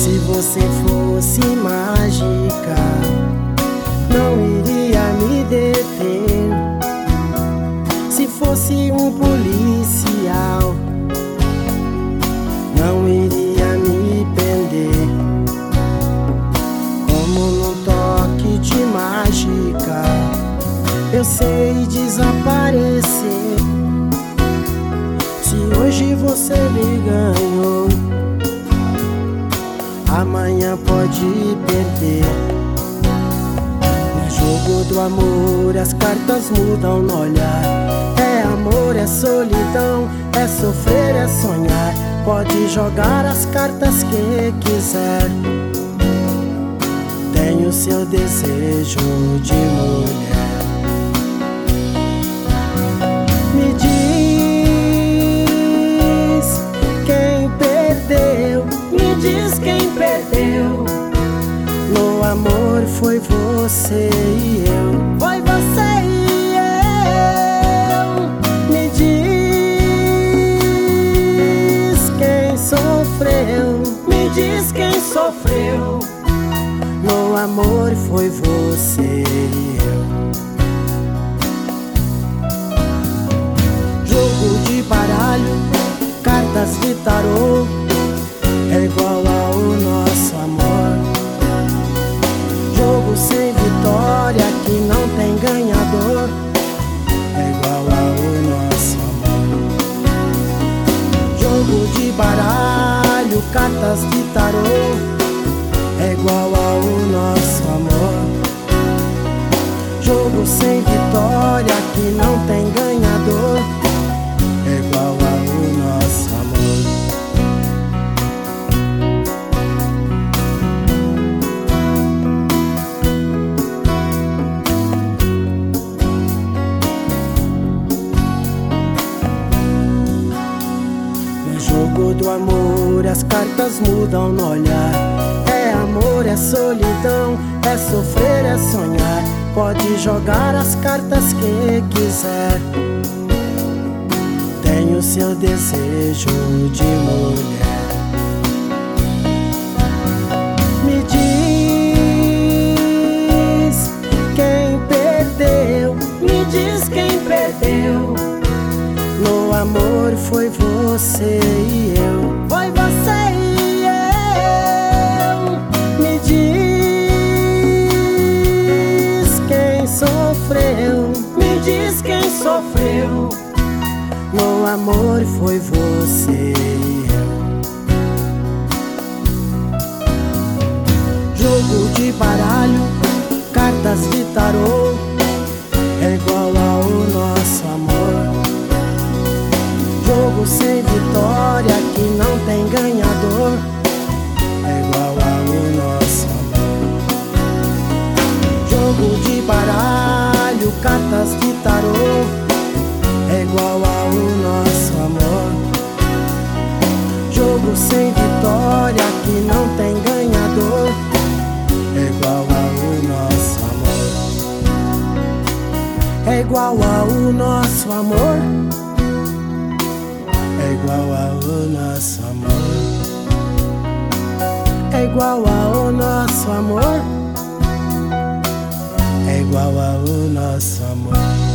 Se você fosse mágica, não iria me deter. Se fosse um policial, não iria me prender. Como num toque de mágica, eu sei desaparecer. Se hoje você me ganhou, amanhã pode perder. No jogo do amor as cartas mudam no olhar. É amor, é solidão, é sofrer, é sonhar. Pode jogar as cartas que quiser. Tenho seu desejo de mulher. Me diz quem perdeu, me diz quem perdeu. No amor foi você e eu, foi você e eu. Me diz quem sofreu, me diz quem sofreu. No amor foi você e eu. Jogo de baralho, cartas de tarô, é igual ao nosso amor. Jogo sem vitória que não tem ganhador, é igual ao nosso amor. Jogo de baralho, cartas de tarô, é igual ao nosso amor. Jogo sem vitória que não tem ganhador, é igual ao nosso amor. No jogo do amor as cartas mudam no olhar. É amor, é solidão, é sofrer, é sonhar. Pode jogar as cartas que quiser. Tenho seu desejo de mulher. Me diz quem perdeu, me diz quem perdeu. No amor foi você e eu, foi você e eu. Me diz quem sofreu, me diz quem sofreu. No amor foi você e eu. Jogo de baralho, cartas de tarô, é igual ao nosso amor. Jogo sem vitória que não tem ganhador, é igual ao nosso amor. Jogo de baralho, cartas de tarô, é igual ao nosso amor. Jogo sem vitória que não tem ganhador, é igual ao nosso amor. É igual ao nosso amor. É igual ao nosso amor. É igual ao nosso amor. É igual ao nosso amor.